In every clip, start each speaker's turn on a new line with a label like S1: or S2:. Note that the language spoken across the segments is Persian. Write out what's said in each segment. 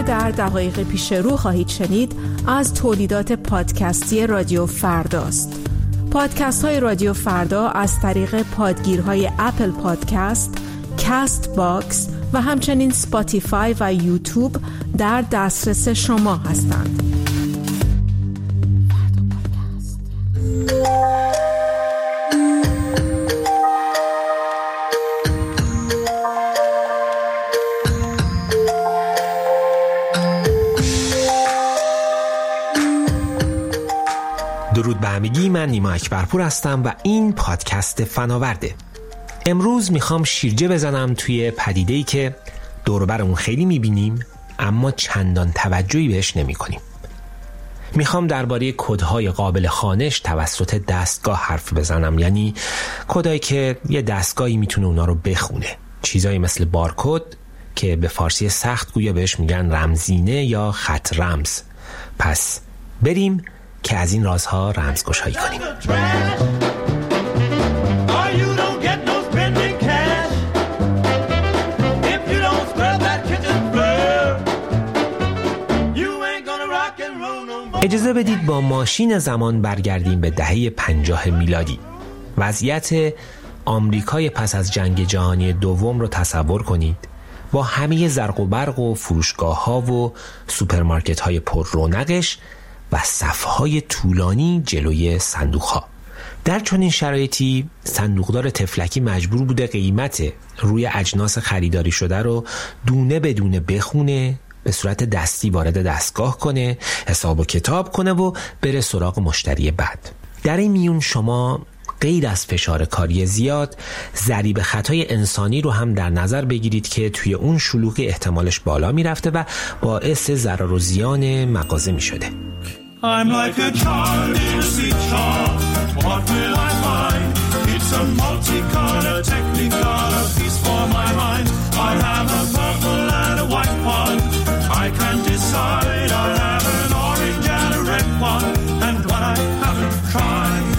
S1: در دقایق پیش رو خواهید شنید از تولیدات پادکستی رادیو فرداست. پادکست های رادیو فردا از طریق پادگیرهای اپل پادکست، کست باکس و همچنین سپاتیفای و یوتیوب در دسترس شما هستند.
S2: درود به همگی، من نیما اکبرپور هستم و این پادکست فناورده. امروز میخوام شیرجه بزنم توی پدیده‌ای که دور و برمون خیلی میبینیم اما چندان توجهی بهش نمی‌کنیم. میخوام درباره کدهای قابل خوانش توسط دستگاه حرف بزنم، یعنی کدایی که یه دستگاهی میتونه اونا رو بخونه. چیزایی مثل بارکد که به فارسی سخت گویا بهش میگن رمزینه یا خط رمز. پس بریم که از این رازها رمزگشایی کنیم. اجازه بدید با ماشین زمان برگردیم به دهه 50 میلادی. وضعیت آمریکای پس از جنگ جهانی دوم رو تصور کنید، با همه زرق و برق و فروشگاه‌ها و سوپرمارکت‌های پر رونقش و صف‌های طولانی جلوی صندوق‌ها. در چنین شرایطی صندوقدار تفلکی مجبور بوده قیمت روی اجناس خریداری شده رو دونه بدونه بخونه، به صورت دستی وارد دستگاه کنه، حساب و کتاب کنه و بره سراغ مشتری بعد. در این میون شما غیر از فشار کاری زیاد، ضریب خطای انسانی رو هم در نظر بگیرید که توی اون شلوغی احتمالش بالا میرفته و باعث ضرر و زیان مغازه میشده. I'm like a child in a sweet shop. What will I find? It's a multicolor technicolor piece for my mind. I have a purple and a white one. I can't decide. I have an orange and a red one. And what I haven't tried.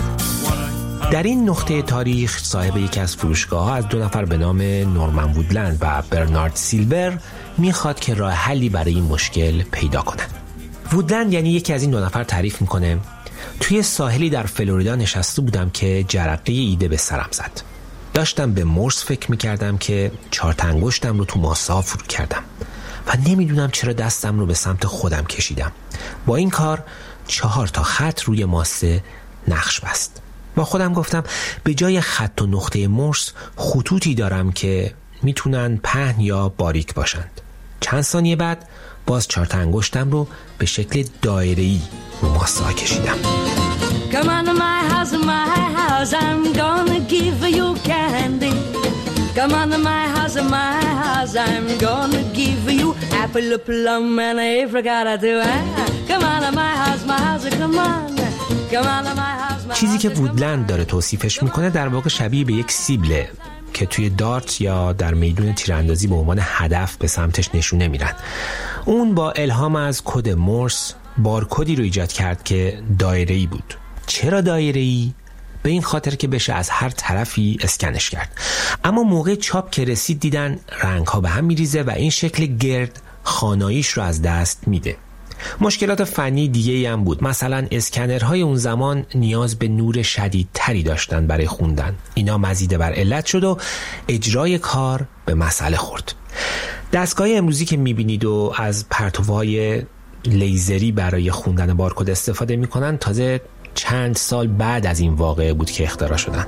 S2: در این نقطه تاریخ صاحب یکی از فروشگاه‌ها از دو نفر به نام نورمن وودلند و برنارد سیلور میخواد که راه حلی برای این مشکل پیدا کنن. وودلند یعنی یکی از این دو نفر تعریف میکنه توی ساحلی در فلوریدا نشسته بودم که جرقه ایده به سرم زد. داشتم به مورس فکر میکردم که 4 انگشتم رو تو ماسه ها فرو کردم و نمیدونم چرا دستم رو به سمت خودم کشیدم. با این کار 4 خط روی ماسه نقش بست. با خودم گفتم به جای خط و نقطه مورس خطوطی دارم که میتونن پهن یا باریک باشند. چند ثانیه بعد باز 4 انگشتم رو به شکل دایره‌ای رو ماسه ها کشیدم. Come on to my house, I'm gonna give you candy. Come on to my house, I'm gonna give you apple, plum and apricot too. Come on to my house, come on. Come on to my house. چیزی که وودلند داره توصیفش میکنه در واقع شبیه به یک سیبله که توی دارت یا در میدون تیراندازی به عنوان هدف به سمتش نشونه میرن. اون با الهام از کد مورس بارکدی رو ایجاد کرد که دایره‌ای بود. چرا دایره‌ای؟ به این خاطر که بشه از هر طرفی اسکنش کرد. اما موقع چاپ که رسید دیدن رنگ‌ها به هم میریزه و این شکل گرد خاناییش رو از دست میده. مشکلات فنی دیگه‌ای هم بود. مثلا اسکنرهای اون زمان نیاز به نور شدیدتری داشتن برای خوندن. اینا مزید بر علت شد و اجرای کار به مسئله خورد. دستگاه امروزی که میبینید و از پرتوهای لیزری برای خوندن بارکد استفاده میکنن تازه چند سال بعد از این واقعه بود که اختراع شدن.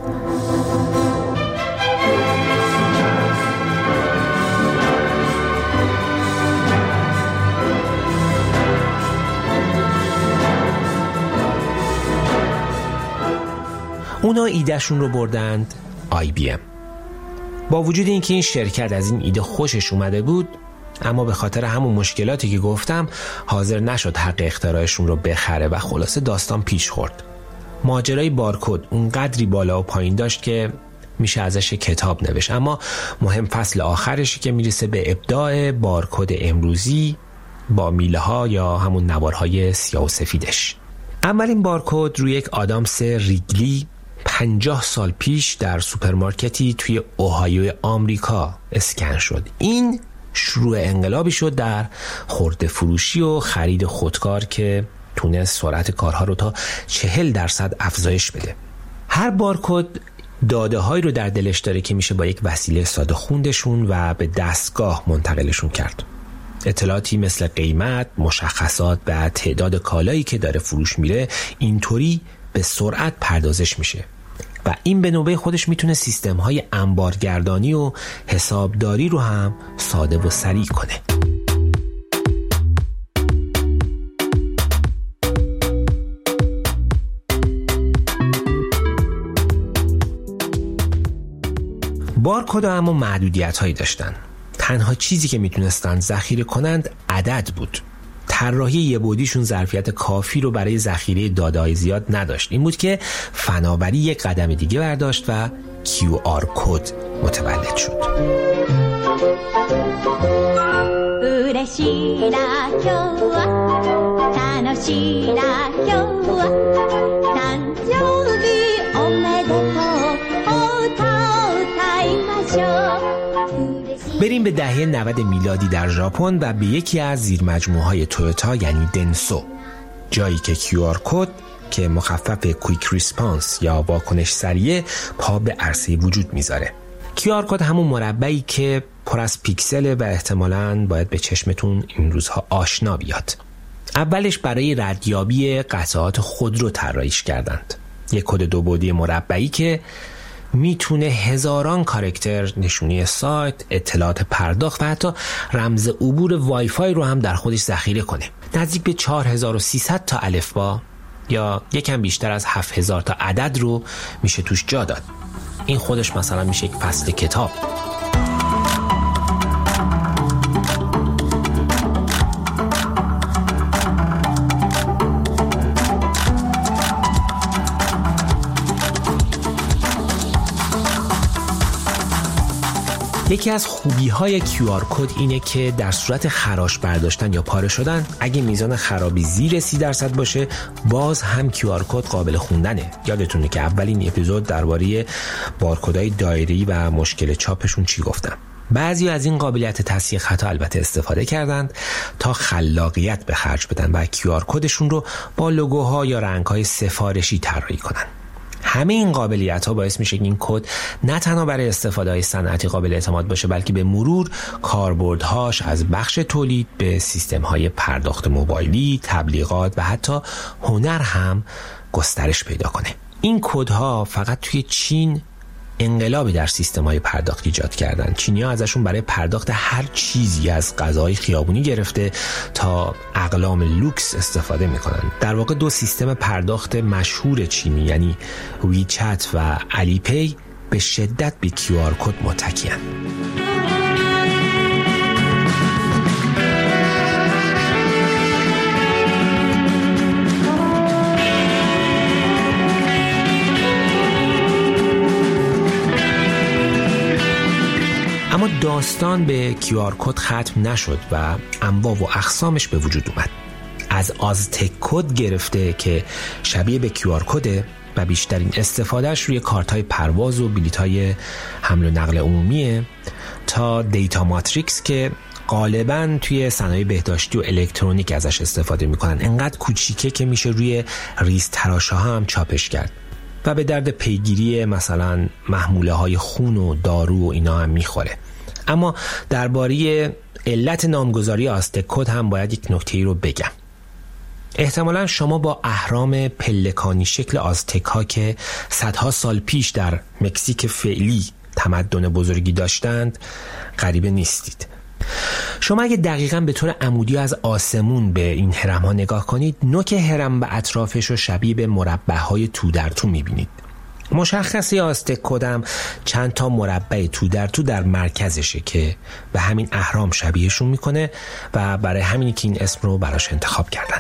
S2: اونا ایدهشون رو بردند IBM. با وجود اینکه این شرکت از این ایده خوشش اومده بود، اما به خاطر همون مشکلاتی که گفتم حاضر نشد حق اختراعشون رو بخره و خلاصه داستان پیش خورد. ماجرای بارکد اون قدری بالا و پایین داشت که میشه ازش کتاب نوشت، اما مهم فصل آخرشی که میرسه به ابداع بارکد امروزی با میله ها یا همون نوارهای سیاه و سفیدش. اولین بارکد روی یک آدامس ریگلی 50 سال پیش در سوپرمارکتی توی اوهایو آمریکا اسکن شد. این شروع انقلابی شد در خرده فروشی و خرید خودکار که تونست سرعت کارها رو تا 40% افزایش بده. هر بارکد داده هایی رو در دلش داره که میشه با یک وسیله ساده خوندشون و به دستگاه منتقلشون کرد. اطلاعاتی مثل قیمت، مشخصات و تعداد کالایی که داره فروش میره اینطوری به سرعت پردازش میشه و این به نوبه خودش میتونه سیستم های انبارگردانی و حسابداری رو هم ساده و سریع کنه. بارکدها اما محدودیت هایی داشتن. تنها چیزی که میتونستن ذخیره کنند عدد بود. طراحی یه بعدیشون ظرفیت کافی رو برای ذخیره داده‌های زیاد نداشت. این بود که فناوری یک قدم دیگه برداشت و QR کد متولد شد. بریم به دهه 90 میلادی در ژاپن و به یکی از زیرمجموعه‌های تویوتا یعنی دنسو، جایی که QR کد که مخفف کویک ریسپانس یا واکنش سریع پا به عرصه وجود میذاره. QR کد همون مربعی که پر از پیکسله و احتمالاً باید به چشمتون این روزها آشنا بیاد. اولش برای ردیابی قطعات خودرو طراحیش کردند. یک کد 2 بعدی مربعی که میتونه هزاران کاراکتر، نشونی سایت، اطلاعات پرداخت و حتی رمز عبور وای فای رو هم در خودش ذخیره کنه. نزدیک به 4300 تا الفبا یا یکم بیشتر از 7000 تا عدد رو میشه توش جا داد. این خودش مثلا میشه یک فصل کتاب. یکی از خوبی‌های QR کد اینه که در صورت خراش برداشتن یا پاره شدن اگه میزان خرابی زیر 30% باشه باز هم QR کد قابل خوندنه. یادتونه که اولین اپیزود درباره بارکدهای دایره‌ای و مشکل چاپشون چی گفتم. بعضی از این قابلیت تصحیح خطا البته استفاده کردند تا خلاقیت به خرج بدن و QR کدشون رو با لوگوها یا رنگ‌های سفارشی طراحی کنن. همه این قابلیت‌ها باعث میشه که این کد نه تنها برای استفاده‌های صنعتی قابل اعتماد باشه بلکه به مرور کاربردهاش از بخش تولید به سیستم‌های پرداخت موبایلی، تبلیغات و حتی هنر هم گسترش پیدا کنه. این کدها فقط توی چین انقلابی در سیستم‌های پرداخت ایجاد کردن. چینی‌ها ازشون برای پرداخت هر چیزی از غذای خیابونی گرفته تا اقلام لوکس استفاده می‌کنن. در واقع 2 سیستم پرداخت مشهور چینی یعنی ویچت و علی پی به شدت به QR کد متکی‌اند. اما داستان به QR کد ختم نشد و انواع و اقسامش به وجود اومد. از آزتک کد گرفته که شبیه به QR کده و بیشترین استفادهش روی کارت‌های پرواز و بلیط‌های حمل و نقل عمومیه تا دیتا ماتریکس که غالباً توی صنایع بهداشتی و الکترونیک ازش استفاده میکنن. انقدر کوچیکه که میشه روی ریز تراشه‌ها هم چاپش کرد و به درد پیگیری مثلا محموله های خون و دارو و اینا هم میخوره. اما درباره علت نامگذاری آزتک کد هم باید یک نکته‌ای رو بگم. احتمالا شما با اهرام پلکانی شکل آزتک ها که صدها سال پیش در مکزیک فعلی تمدن بزرگی داشتند غریبه نیستید. شما اگه دقیقاً به طور عمودی از آسمون به این هرم ها نگاه کنید، نوک هرم و اطرافش رو شبیه به مربع های تو در تو میبینید. مشخصی آزتک کدم چند تا مربع تو در مرکزشه که به همین اهرام شبیهشون میکنه و برای همینی که این اسم رو براش انتخاب کردن.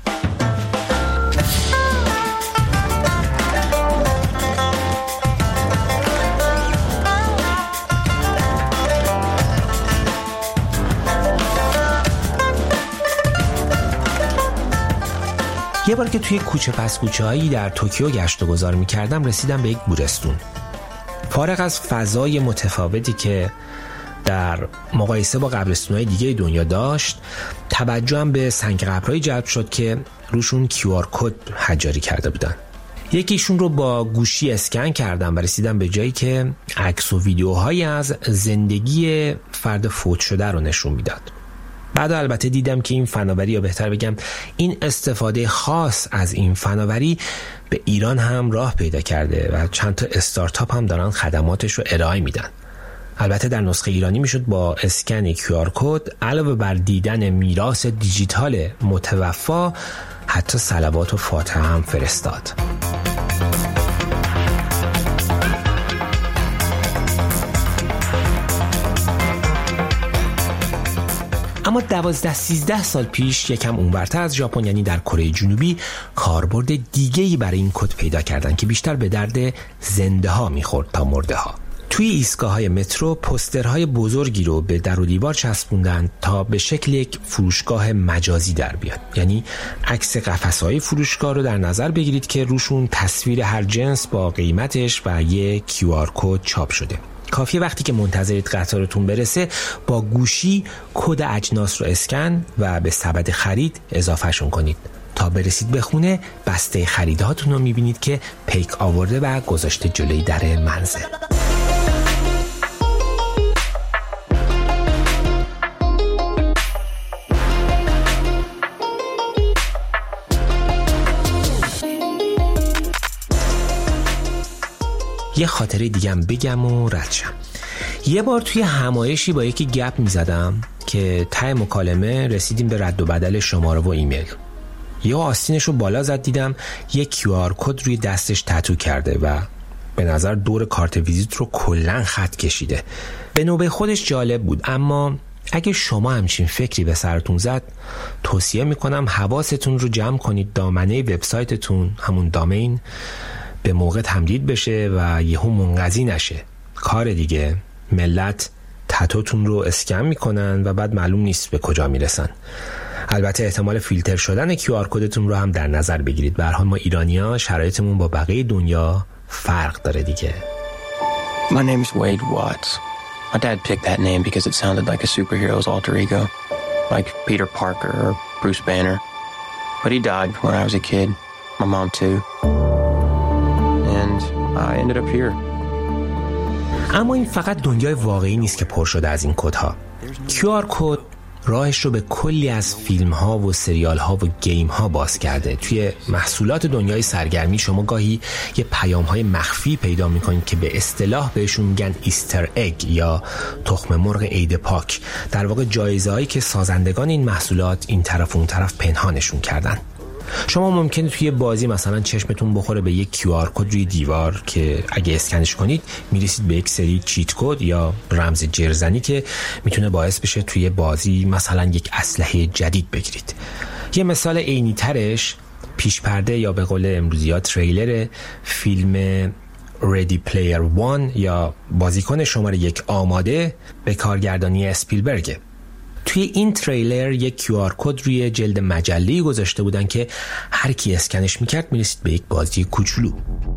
S2: یه بار که توی کوچه پس کوچه‌ای در توکیو گشت و گذار می‌کردم رسیدم به یک گورستون. فارغ از فضای متفاوتی که در مقایسه با قبرستون‌های دیگه دنیا داشت، توجهم به سنگ قبرهایی جلب شد که روشون QR کد حجاری کرده بودن. یکیشون رو با گوشی اسکن کردم و رسیدم به جایی که عکس و ویدیوهایی از زندگی فرد فوت شده رو نشون میداد. بعد البته دیدم که این فناوری، یا بهتر بگم این استفاده خاص از این فناوری به ایران هم راه پیدا کرده و چند تا استارتاپ هم دارن خدماتش رو ارائه میدن. البته در نسخه ایرانی میشد با اسکن QR کد علاوه بر دیدن میراث دیجیتال متوفا حتی صلوات و فاتحه هم فرستاد. اما 12-13 سال پیش یکم اونورتر از ژاپن، یعنی در کره جنوبی، کاربرد دیگه‌ای برای این کد پیدا کردن که بیشتر به درد زنده ها میخورد تا مرده ها. توی ایستگاه‌های مترو پوسترهای بزرگی رو به در و دیوار چسبوندن تا به شکل یک فروشگاه مجازی در بیاد. یعنی عکس قفس‌های فروشگاه رو در نظر بگیرید که روشون تصویر هر جنس با قیمتش و یک QR کد چاپ شده. کافیه وقتی که منتظرید قطارتون برسه با گوشی کد اجناس رو اسکن و به سبد خرید اضافهشون کنید. تا برسید به خونه بسته خریدهاتون رو میبینید که پیک آورده و گذاشته جلوی در منزل. یه خاطره دیگم بگم و رد شم. یه بار توی همایشی با یکی گپ میزدم که ته مکالمه رسیدیم به رد و بدل شماره و ایمیل. یه آستینش رو بالا زد، دیدم یه QR کد روی دستش تتو کرده و به نظر دور کارت ویزیت رو کلن خط کشیده. به نوبه خودش جالب بود، اما اگه شما همچین فکری به سرتون زد، توصیه میکنم حواستون رو جمع کنید دامنه وبسایتتون، همون دامین، به موقع تمدید بشه و یهو منقضی نشه. کار دیگه ملت تتوتون رو اسکن میکنن و بعد معلوم نیست به کجا میرسن. البته احتمال فیلتر شدن QR کدتون رو هم در نظر بگیرید. به هر حال ما ایرانی‌ها شرایطمون با بقیه دنیا فرق داره دیگه.
S3: My name is Wade Watts. My dad picked that name because it sounded like a superhero's alter ego, like Peter Parker or Bruce Banner. But he died when I was a kid. My mom too. And I ended up here.
S2: اما این فقط دنیای واقعی نیست که پر شده از این کدها. QR کد راهش رو به کلی از فیلم ها و سریال ها و گیم ها باز کرده. توی محصولات دنیای سرگرمی شما گاهی یه پیام های مخفی پیدا میکنید که به اصطلاح بهشون میگن ایستر اگ یا تخم مرغ عید پاک. در واقع جایزه هایی که سازندگان این محصولات این طرف و اون طرف پنهانشون کردن. شما ممکنه توی بازی مثلا چشمتون بخوره به یک QR کد روی دیوار که اگه اسکنش کنید میرسید به یک سری چیت کد یا رمز جرزنی که میتونه باعث بشه توی بازی مثلا یک اسلحه جدید بگیرید. یه مثال عینی ترش پیش پرده یا به قول امروزی‌ها تریلر فیلم Ready Player One یا بازیکن شماره 1 آماده به کارگردانی اسپیلبرگ. توی این تریلر یک QR کد روی جلد مجله‌ای گذاشته بودن که هر کی اسکنش میکرد میرسید به یک بازی کوچولو.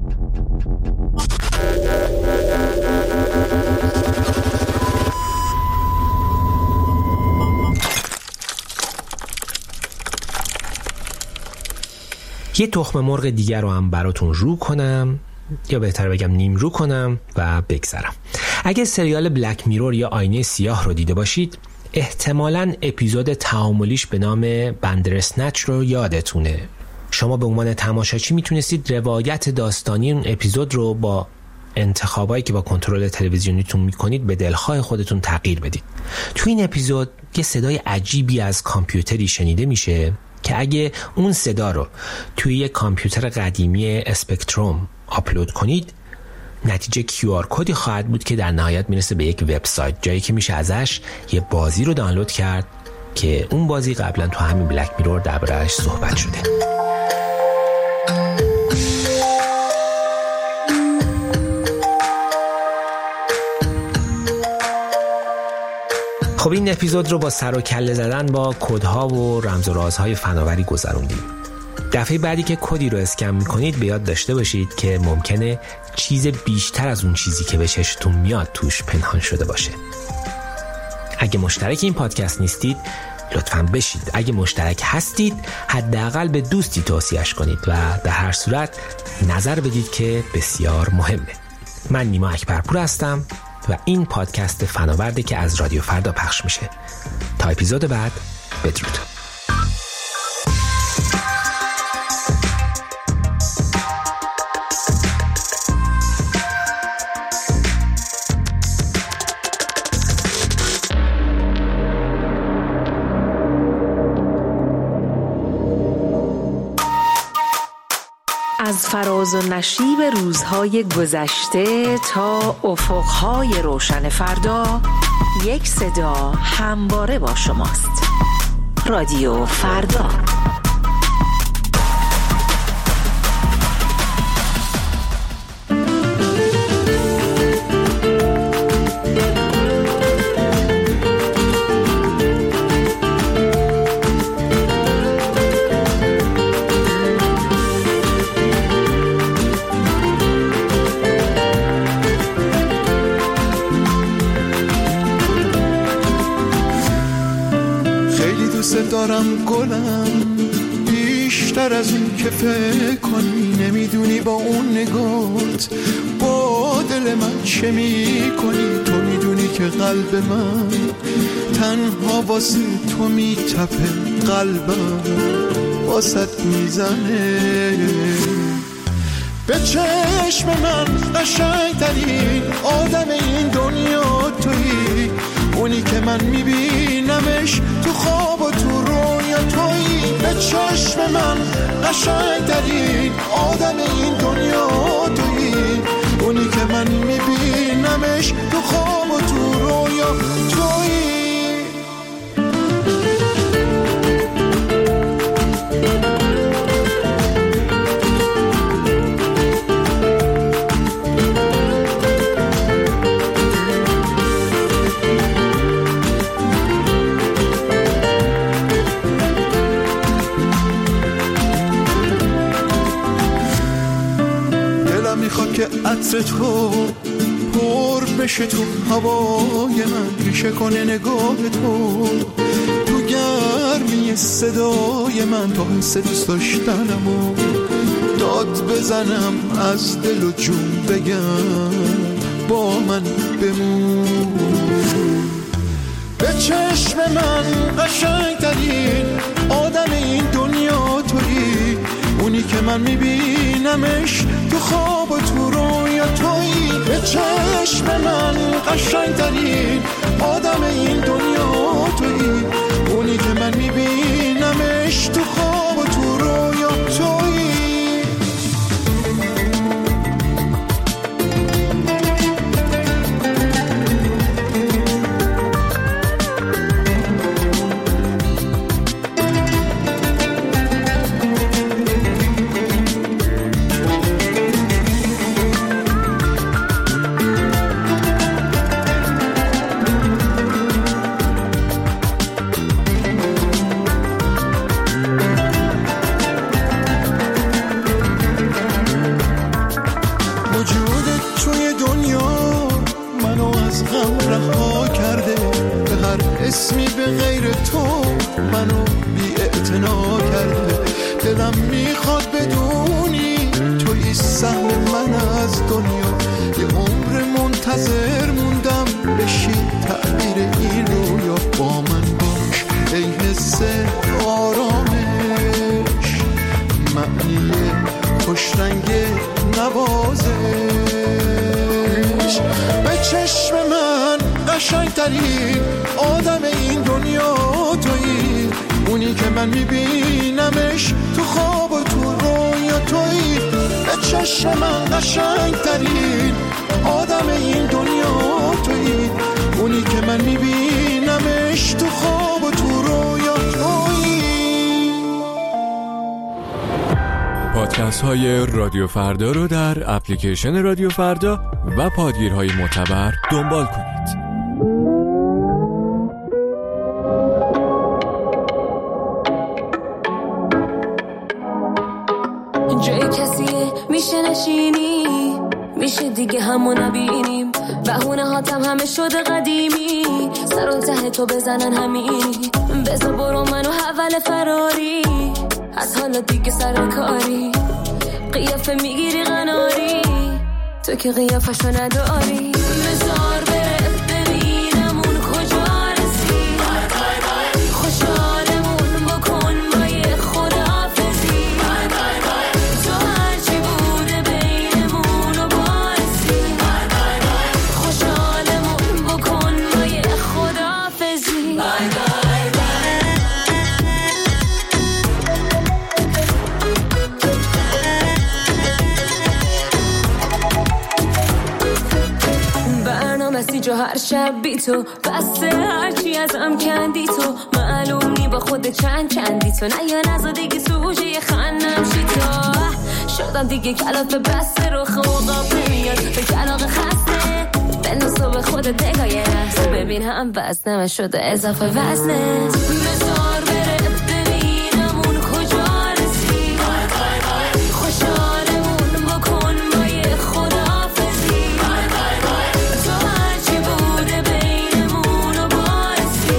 S2: یه تخم مرغ دیگر رو هم براتون رو کنم، یا بهتر بگم نیم رو کنم و بگذرم. اگه سریال بلک میرور یا آینه سیاه رو دیده باشید، احتمالاً اپیزود تعاملیش به نام بندرسنچ رو یادتونه. شما به عنوان تماشاچی میتونستید روایت داستانی اون اپیزود رو با انتخابایی که با کنترل تلویزیونیتون میکنید به دلخواه خودتون تغییر بدید. تو این اپیزود یه صدای عجیبی از کامپیوتری شنیده میشه که اگه اون صدا رو توی یک کامپیوتر قدیمی اسپکتروم آپلود کنید، نتیجه QR کدی خواهد بود که در نهایت میرسه به یک وبسایت، جایی که میشه ازش یه بازی رو دانلود کرد که اون بازی قبلا تو همین بلک میرور درباره‌اش صحبت شده. خب این اپیزود رو با سر و کله زدن با کدها و رمز و رازهای فناوری گذروندیم. دفعه بعدی که کدی رو اسکن میکنید به یاد داشته باشید که ممکنه چیز بیشتر از اون چیزی که به چشمتون میاد توش پنهان شده باشه. اگه مشترک این پادکست نیستید لطفاً بشید. اگه مشترک هستید حداقل به دوستی توصیهش کنید و در هر صورت نظر بدید که بسیار مهمه. من نیما اکبرپور هستم و این پادکست فناورده که از رادیو فردا پخش میشه. تا اپیزود بعد، بدرود.
S1: از فراز و نشیب روزهای گذشته تا افقهای روشن فردا، یک صدا همواره با شماست. رادیو فردا.
S4: دارم گلم بیشتر از اون که فکر کنی، نمیدونی با اون نگات با دل من چه میکنی. تو میدونی که قلب من تنها واسه تو میتپه، قلبم واسط میزنه. به چشم من قشنگترین آدم این دنیا تویی، اونی که من میبینمش تو خواب و تو رویا تویی. به چشم من قشنگترین آدم این دنیا تویی، اونی که من میبینمش تو خواب و تو رویا تویی. میخواد که عطر تو پر بشه تو هوای من، ریشه کنه نگاه تو گرمی صدای من، تا حس دوست داشتنمو داد بزنم، از دل و جون بگم با من بمون. به چشم من قشنگترین آدم این دنیا تویی، اونی که من میبینمش تو خواب و تو رویا تویی. به چشم من قشنگترین آدم این دنیا تویی، اونی که من میبینمش تو خواب و تو رویا تویی. اسمی به غیر تو منو بی اعتنا کرده. دلم میخواد بدونی توی سهم من از دنیا، یه عمر منتظر موندم بشی تعبیر این رویا. با من باش ای حس آرامش، معنی خوشرنگ نوازش. به چشم من قشنگترین آدم این دنیا تویی، اونی که من میبینمش تو خواب و تو رویا تویی. به چشم من قشنگترین آدم این دنیا تویی، اونی که من میبینمش تو خواب و تو رویا تویی.
S5: پادکست های رادیو فردا رو در اپلیکیشن رادیو فردا و پادگیرهای معتبر دنبال کنید.
S6: جای کسیه میشه نشینی، میشه دیگه همو نبینیم، بهونه هاتم همه شده قدیمی، سر و ته تو بزنن همینی، بذار برو منو حول فراری، از حالا دیگه سر کاری، قیافه میگیری قناری، تو که قیافشو نداری، بذار بره ببینم اون کجا رسی، خوشحالمون بکن با یه خداحافظی، تو هرچی بوده بینمون رو بارسی، خوشحالمون بکن با یه خداحافظی. جو هر شب بی تو بسته، هرچی ازم کندی تو، معلوم نی با خود چندی تو، نه یا نزا دیگه سوژه خندم شی تو، شدم دیگه کلافه بسته رو خوقاب نمیاد به کلاق خسته، بندازو به خودت نگاه یه لحظه ببین هم وزنم شده اضافه وزنه، بذار بره ببینم اون کجا رسی، خوشحالمون بکن با یه خداحافظی، تو هرچی بوده بینمون رو بارسی،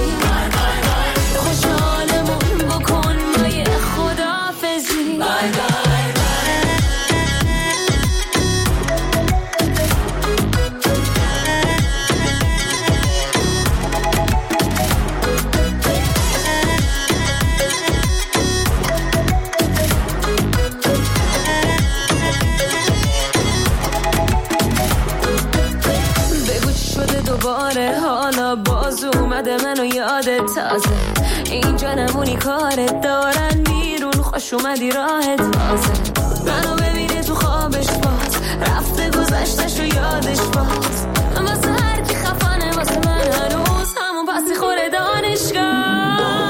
S6: خوشحالمون بکن با یه خداحافظی. دوباره حالا باز اومده منو یادت تازه، اینجا نمونی کارت دارن بیرون، خوش اومدی راحت تازه، منو ببینه تو خوابش باز، رفته گذشتش و یادش باز، واسه هر کی خفانه واسه من هنوز همون پسی خوره دانشگاه.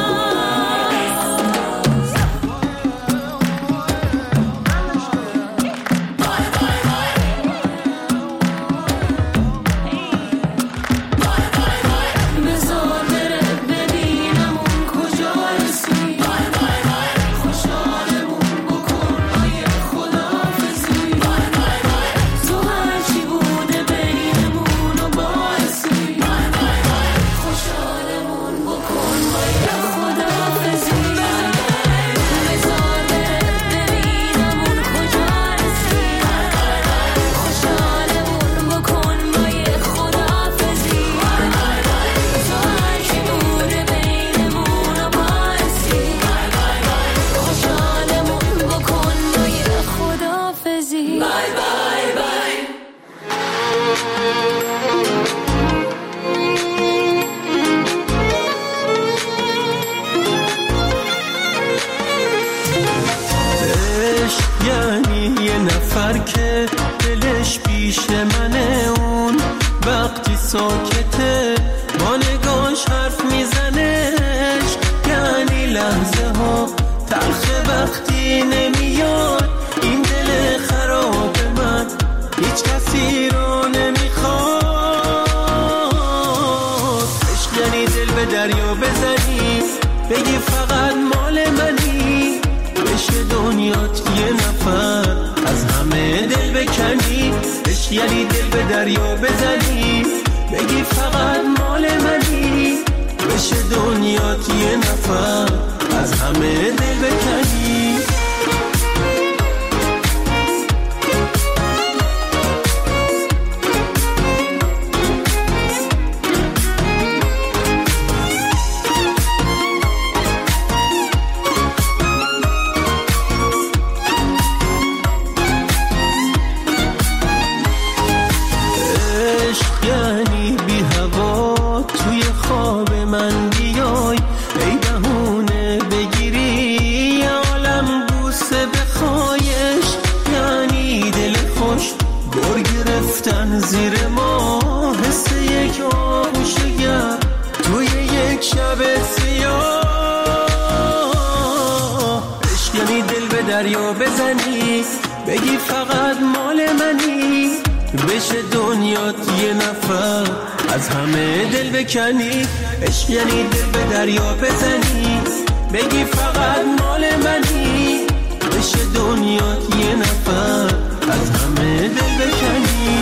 S4: که دلش پیش منه، اون وقتی ساکته با نگاش حرف میزنش، یعنی لحظه ها تلخ وقتی نمیاد، این دل خراب من هیچ کسی رو نمیخواد، عشق یعنی دل به دریا بزنی بگی فقط مال منی، بشه دنیات یه نفر از همه دل بکنی، عشق یعنی دل به دریا بزنی بگی فقط مال منی، بشه دنیات یه نفر از همه دل بکنی. زیر ما حس یک آغوشگر توی یک شب سیاه، عشق یعنی دل به دریا بزنی بگی فقط مال منی، بشه دنیات یه نفر از همه دل بکنی، عشق یعنی دل به دریا بزنی بگی فقط مال منی، بشه دنیات یه نفر از همه دل بکنی.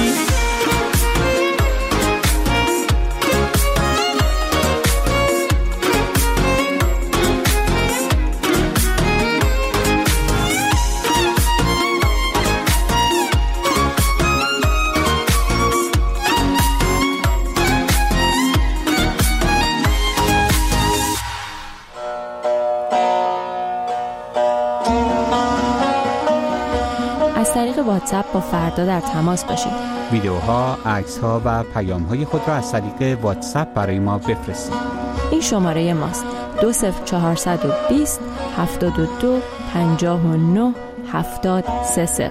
S7: از طریق واتساپ با فردا در تماس باشید.
S8: ویدیوها، عکس‌ها و پیام‌های خود را از طریق واتساپ برای ما بفرستید.
S7: این شماره ماست: 20420 72 59 730.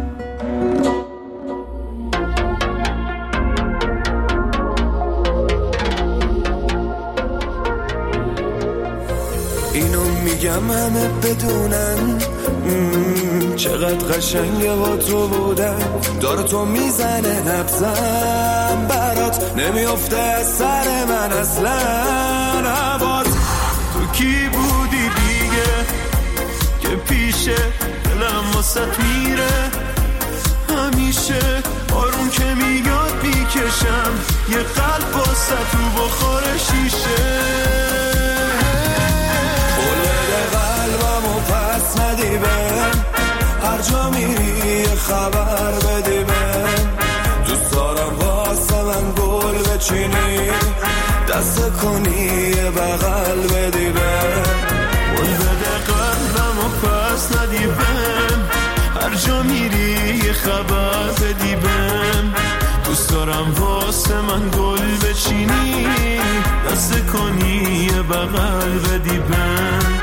S4: اینو میگم همه بدونن چقدر قشنگه با تو بودن. داره تو میزنه نبزم برات نمیافته از سر من اصلا. عباد تو کی بودی دیگه که پیشه دلم واسط میره همیشه. آروم که میاد میکشم یه قلب واسط تو بخور شیشه. قلبمو پس ندی بهم، هر جا میری یه خبر بدی بهم. دوست دارم واسه من گل بچینی، دست کنی یه بغل بدی بهم. گل بده قلبمو پس ندی بهم، هر جا میری یه خبر بدی بهم. دوست دارم واسه من گل بچینی، دست کنی یه بغل بدی بهم.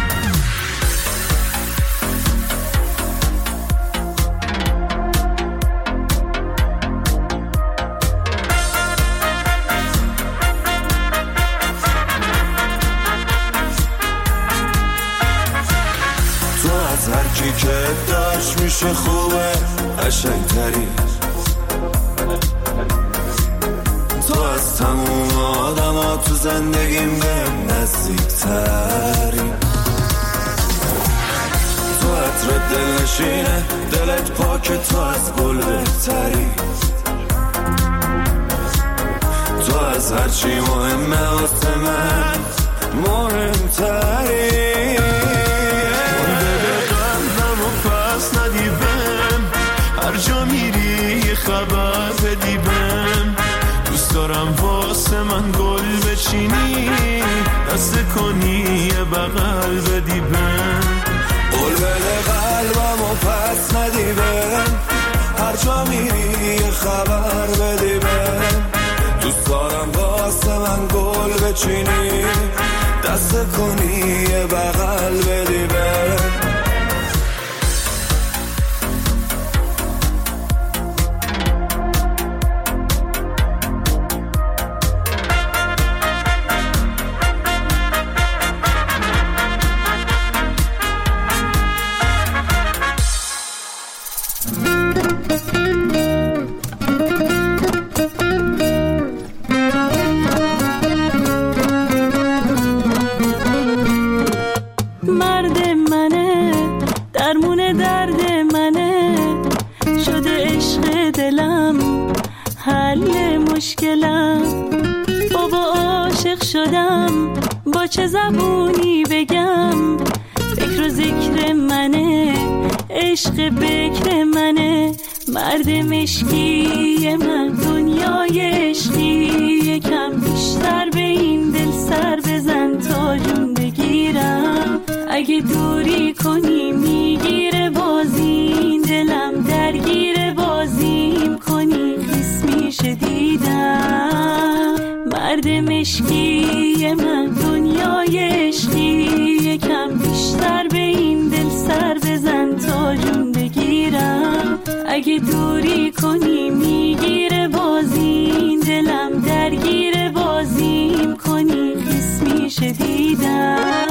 S4: هرکی که داشت میشه خوبه قشنگتری. تو از تموم آدم ها تو زندگیم بهم نزدیکتری. تو عطر دل نشینه دلت پاک، تو از گل بهتری. تو از هرچی مهمه واسه من مهمتری. هر جا میری یه خبر بدی بهم. دوست دارم واسه من گل بچینی، دست کنی یه بغل بدی بهم. قول بده قلبمو پس ندی بهم، هر جا میری یه خبر بدی بهم. دوست دارم واسه من گل بچینی، دست کنی یه بغل بدی بهم.
S9: چه زبونی بگم؟ فکر و ذکر منه، عشق بکر منه. مرد مشکی من دنیای عشقی، یکم بیشتر به این دل سر بزن تا جون بگیرم. اگه دوری کنی میگیره بازی، دلم درگیر بازیم کنی خیس میشه دیدم. مرد مشکی من دنیای عشقی، یکم بیشتر به این دل سر بزن تا جون بگیرم. اگه دوری کنی میگیره بازی، دلم درگیر بازیم کنی خیس میشه دیدم.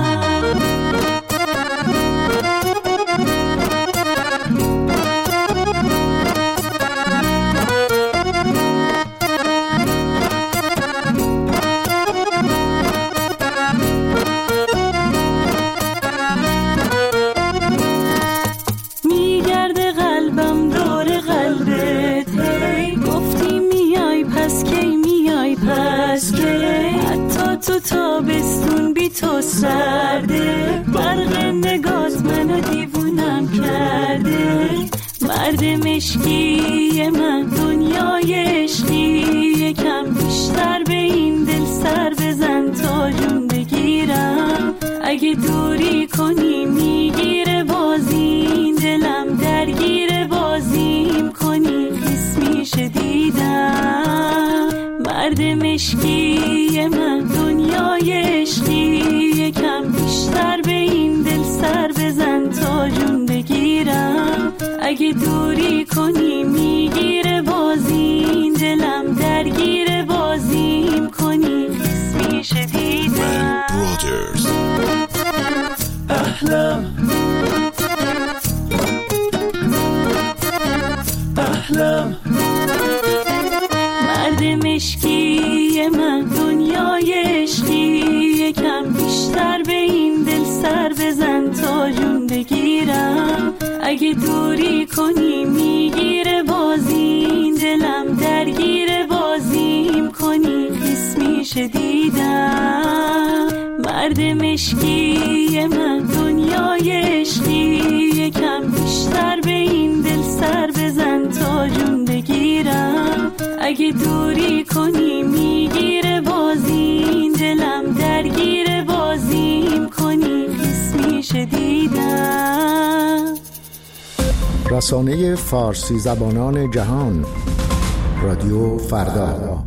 S9: تو تابستون بی تو سرده، برق نگات منو دیوونم کرده. مرد مشکی من دنیای عشقی، یکم بیشتر به این دل سر بزن تا جون بگیرم. اگه دوری کنی میگیره بازی، دلم درگیر بازی اگه دوری کنی میگیره بازیم، دلم درگیر بازیم کنی میشه دیدم.
S4: احلام احلام
S9: مرد مشکی من دنیای عشقی، یکم بیشتر به این دل سر بزن تا جون بگیرم. اگه دوری کنی میگیره بازیم، دلم درگیر بازیم کنی خیس میشه دیدم. مرد مشکی من دنیای عشقی، یکم بیشتر به این دل سر بزن تا جون بگیرم. اگه دوری کنی میگیره بازیم، دلم درگیر بازیم کنی خیس میشه دیدم.
S10: رسانه فارسی زبانان جهان، رادیو فردا.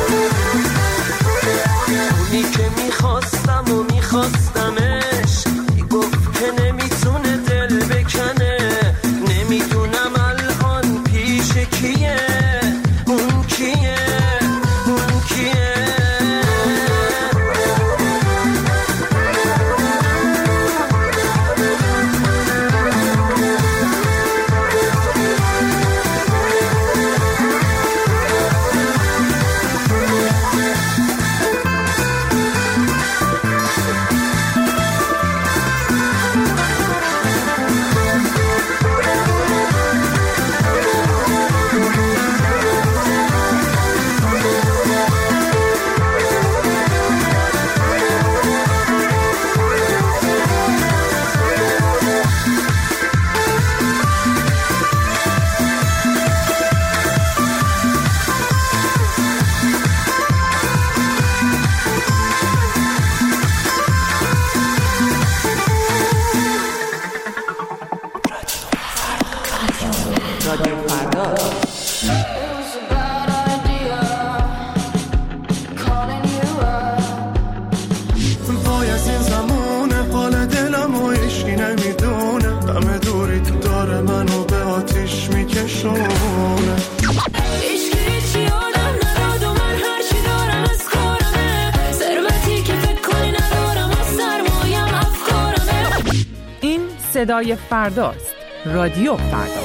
S11: میخواستمش
S1: صدای فرداست. رادیو فردا.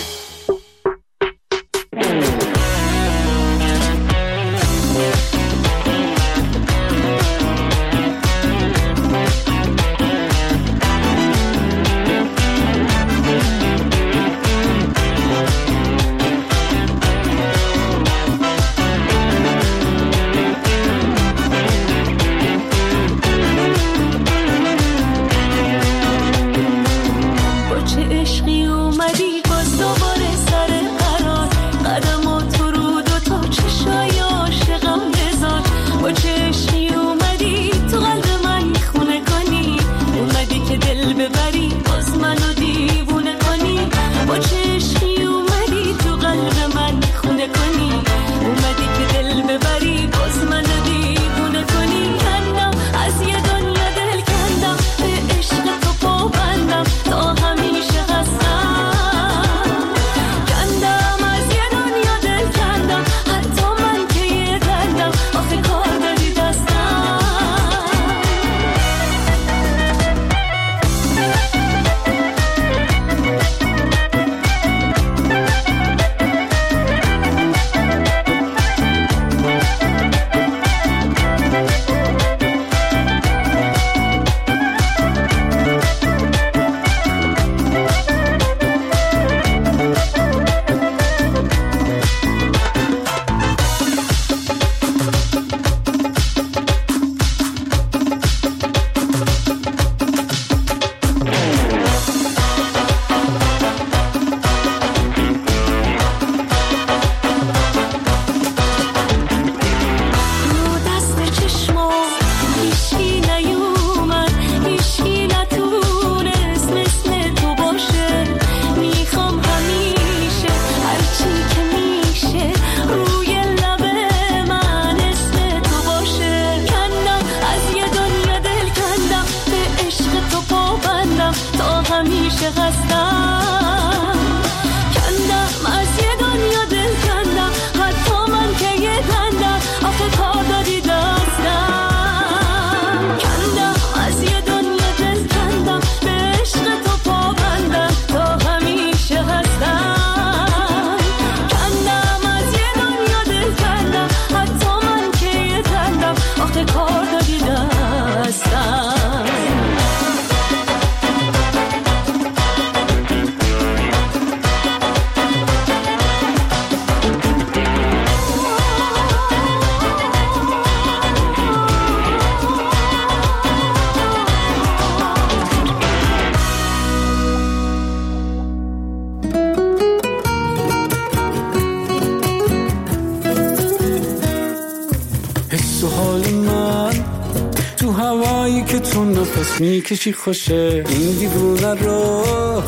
S11: نفس میکشی خوشه این دیوونه رو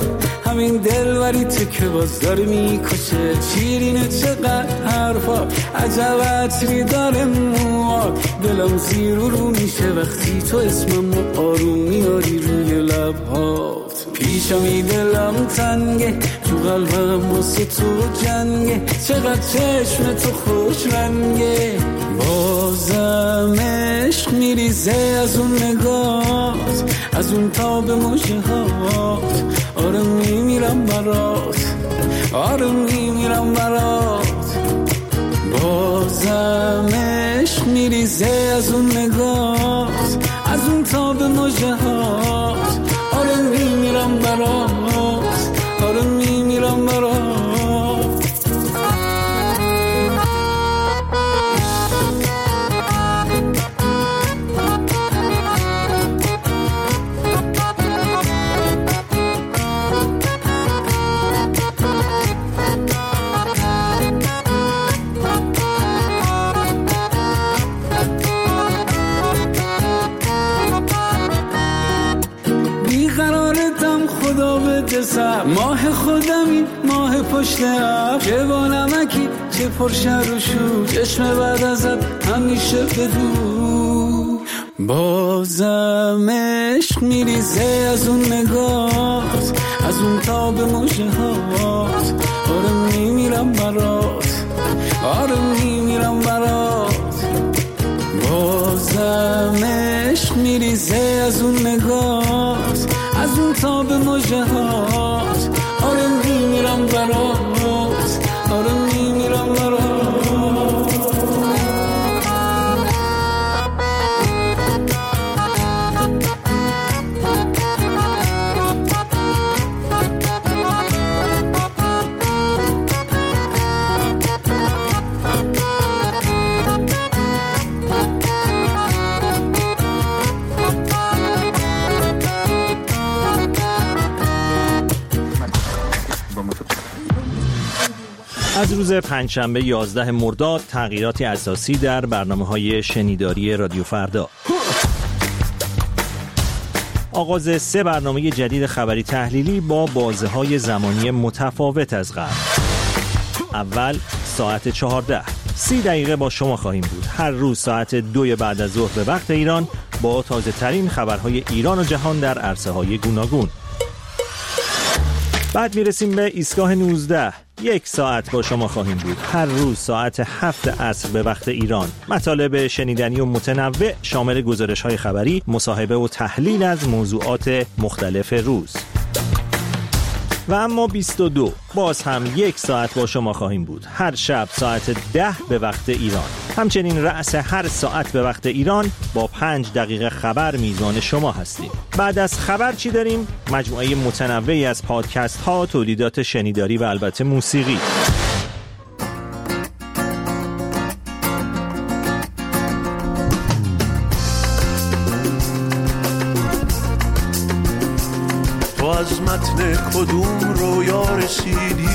S11: همین دلوری تو که باز داره میکشه شیرینه چقدر حرفا عجب عطری داره موها دلم زیر رو میشه وقتی تو اسمم آروم میاری روی لبهات پیشمی دلم تنگه تو قلبم واسه تو جنگه چقدر چشم تو خوش رنگه بازم عشق میریزه از اون نگات از اون تاب مژه هات آره میمیرم برات آره میمیرم برات بازم عشق میریزه از اون نگات از اون تاب مژه هات آره میمیرم برات آره میمیرم برات ماه خودمی ماه پشت اب چه با نمکی چه پرشر و شور چشم بعد ازت همیشه بدو بازم عشق میریزه از اون نگات از اون تاب مژه هات آره میمیرم برات آره میمیرم برات بازم عشق میریزه از اون نگاهت، از اون تاب مژه هات. آره میمیرم برات، آره میمیرم برات.
S12: از روز پنجشنبه 11 مرداد تغییراتی اساسی در برنامه‌های شنیداری رادیو فردا. آغاز 3 برنامه جدید خبری تحلیلی با بازه‌های زمانی متفاوت از قبل. اول ساعت 14 30 دقیقه با شما خواهیم بود. هر روز ساعت 2 بعد از ظهر به وقت ایران با تازه ترین خبرهای ایران و جهان در عرصه‌های گوناگون. بعد میرسیم به ایستگاه 19. 1 ساعت با شما خواهیم بود. هر روز ساعت 7 عصر به وقت ایران. مطالب شنیدنی و متنوع شامل گزارش‌های خبری، مصاحبه و تحلیل از موضوعات مختلف روز. و اما 22 باز هم 1 ساعت با شما خواهیم بود. هر شب ساعت 10 به وقت ایران. همچنین رأس هر ساعت به وقت ایران با 5 دقیقه خبر میزبان شما هستیم. بعد از خبر چی داریم؟ مجموعه متنوعی از پادکست ها، تولیدات شنیداری و البته موسیقی.
S4: تو از متن کدوم رویا رسیدی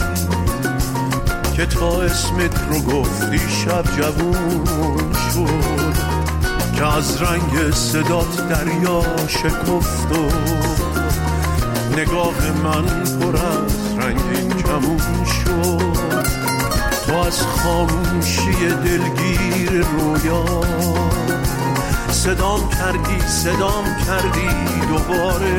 S4: که تا اسمت رو گفتی شب جوون شد، که از رنگ صدات دریا شکفت و نگاه من پر از رنگ کمون شد. تو از خاموشی دلگیر رویا صدام کردی دوباره،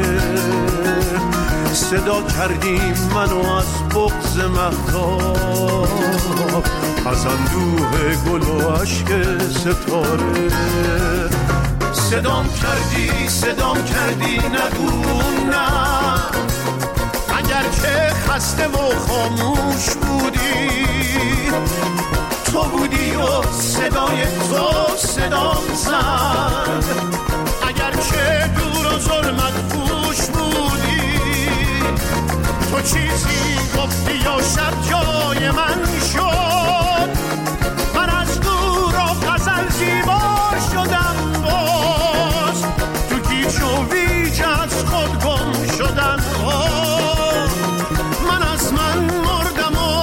S4: صدا کردی منو از بغض مهتاب، از اندوه گل و عشق ستاره. صدام کردی نگو نه، اگر که خسته و خاموش بودی، تو بودی و صدای تو صدام زد. اگر که دور و ظلمت پوش بودی، تو چیزی گفتی یا شب جای من شد. من از دور و غزل زیبا شدم، باز تو گیج و ویج از خود گم شدم. من از من مردم و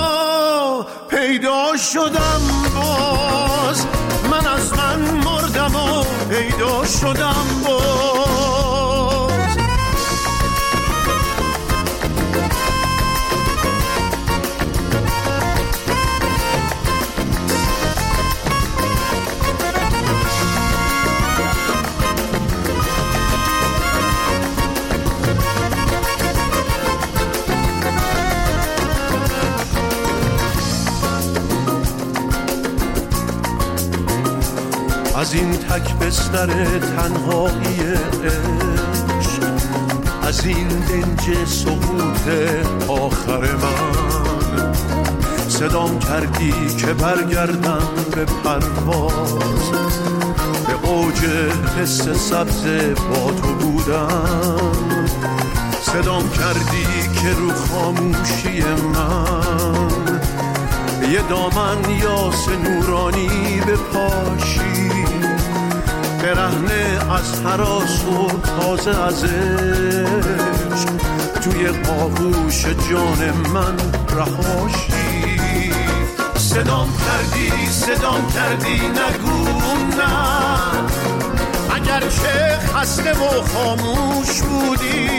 S4: پیدا شدم، باز من از من مردم و پیدا شدم باز. از این تک بستر تنهایی عشق، از این دنج سقوط آخر من، صدام کردی که برگردم به پرواز، به اوج حس سبز با تو بودم. صدام کردی که رو خاموشی من یه دامن یاس نورانی بپاشی، برهنه از هراس و تازه از عشق توی آغوش جان من رهاشی. صدام کردی نگو نه، اگر که خسته و خاموش بودی،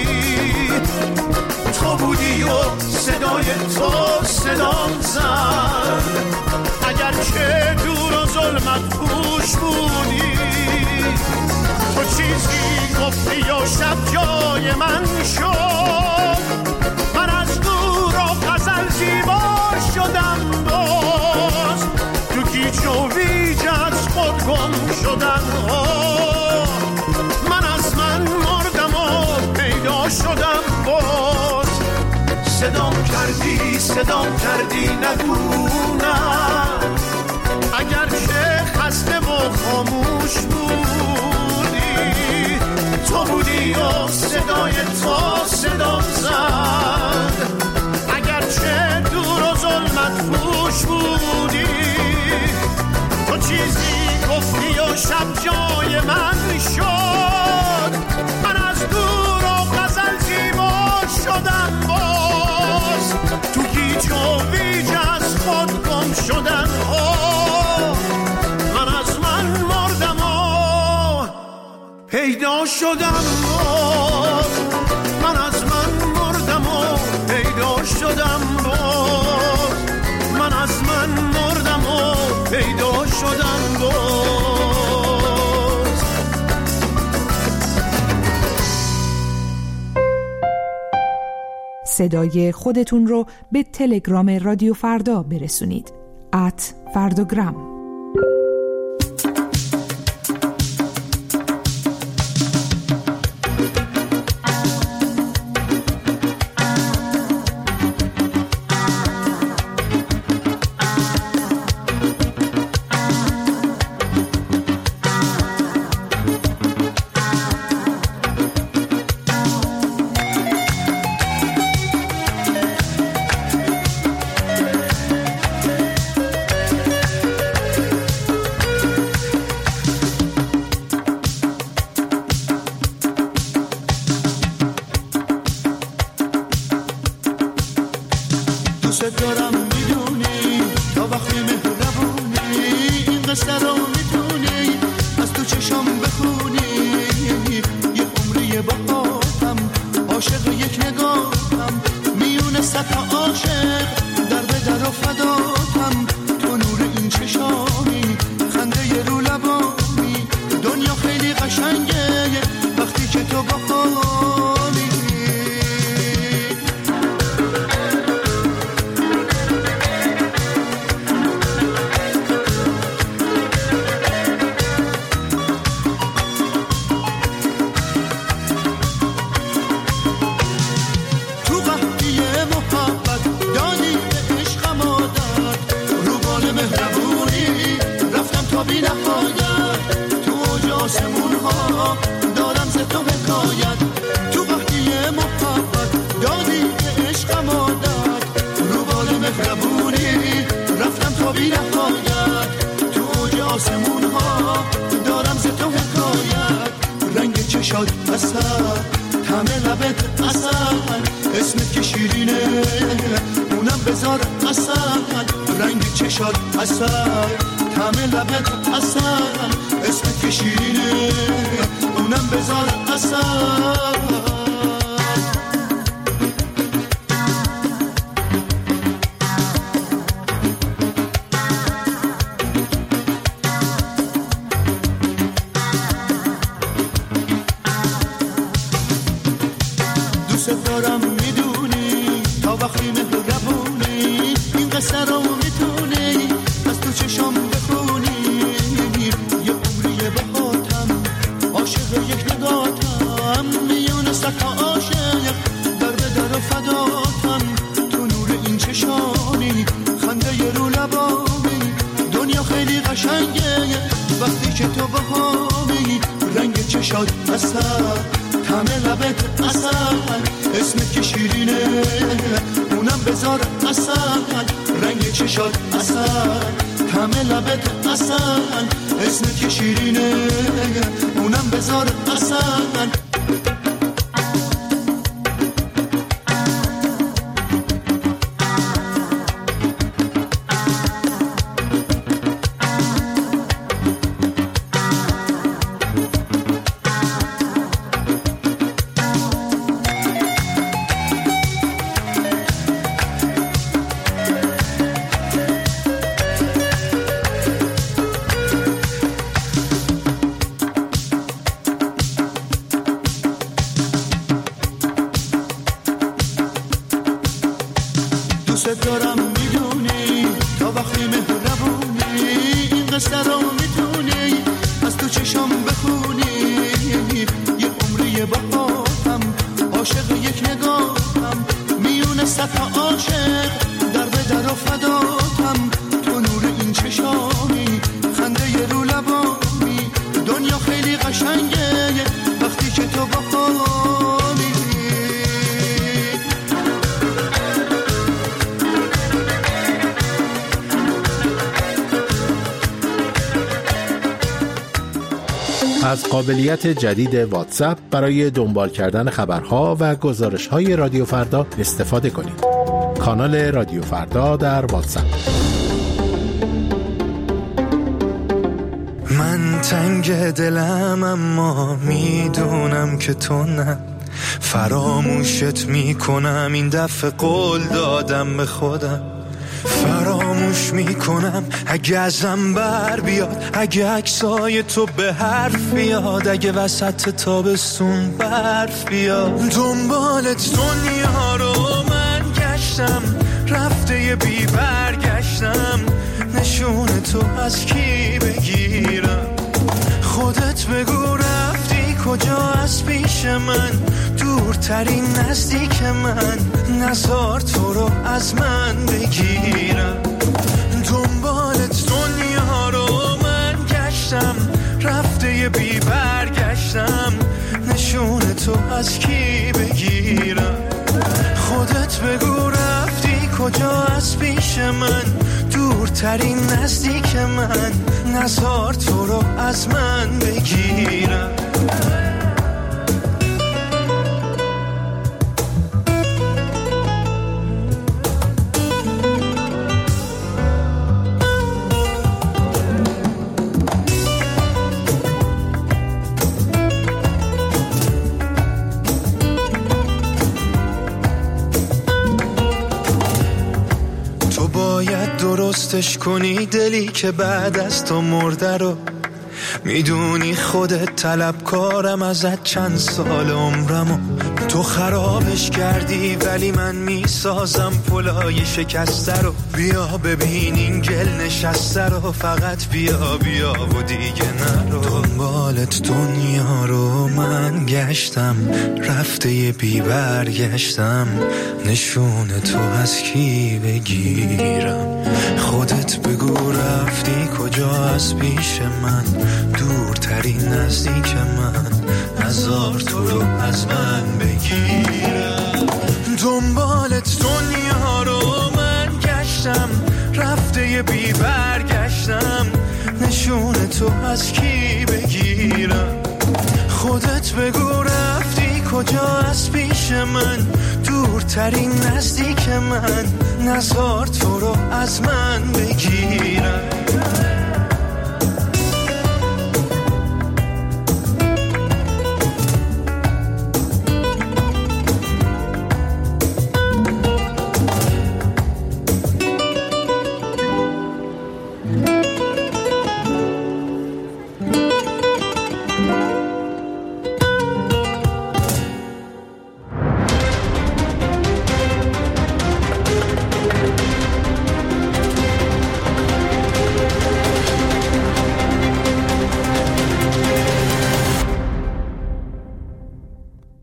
S4: تو بودی و صدای تو صدام زد. اگر که دور و ظلمت پوش بودی، تو چیزی گفتی یا شب جای من شد. من از دور و غزل زیبا شدم، باز تو گیج و ویج از خود گم شدم. صدام کردی نگونم اگر که خسته و خاموش بودی تو بودی و صدای تو صدام زد اگر چه دور و ظلمت پوش بودی تو چیزی گفتی و شب جای من شد من از دور و غزل زیبا شدم باز تو گیج و ویج از خود گم شدن من از من مردم و پیدا شدم باز من از من مردم و پیدا شدم باز من از من مردم و پیدا شدم باز.
S1: صدای خودتون رو به تلگرام رادیو فردا برسونید @فرداگرام.
S13: از قابلیت جدید واتساپ برای دنبال کردن خبرها و گزارش‌های رادیو فردا استفاده کنید. کانال رادیو فردا در واتساپ.
S4: من تنگ دلم اما میدونم که تو نه، فراموشت میکنم این دفعه قول دادم به خودم، فراموش میکنم اگه ازم بر بیاد، اگه عکسای تو به حرف بیاد، اگه وسط تابستون برف بیاد. دنبالت دنیا رو من گشتم، رفته یه بی برگشتم، نشون تو از کی بگیرم؟ خودت بگو رفتی کجا از پیش من، دورترین نزدیک من، نزار تو رو از من بگیرم. دنبالت دنیا رو من گشتم، رفته یه بی برگشتم، نشون تو از کی بگیرم؟ خودت بگو رفتی کجا از پیش من، دورترین نزدیک من، نزار تو رو از من بگیرم. درستش کنی دلی که بعد از تو مرده رو، میدونی خودت طلبکارم ازت چند سال عمرمو، تو خرابش کردی ولی من میسازم پلای شکسته رو. بیا ببین این گل نشسته رو، فقط بیا بیا و دیگه نرو. دنبالت دنیا رو من گشتم، رفته یه بی برگشتم، نشون تو از کی بگیرم؟ خودت بگو رفتی کجا از پیش من، دورترین نزدیک من، نزار تو رو از من بگیرم. دنبالت دنیا رو من گشتم، رفته یه بی برگشتم، نشون تو از کی بگیرم؟ خودت بگو رفتی کجا از پیش من، دورترین نزدیک من، نزار تو رو از من بگیرم.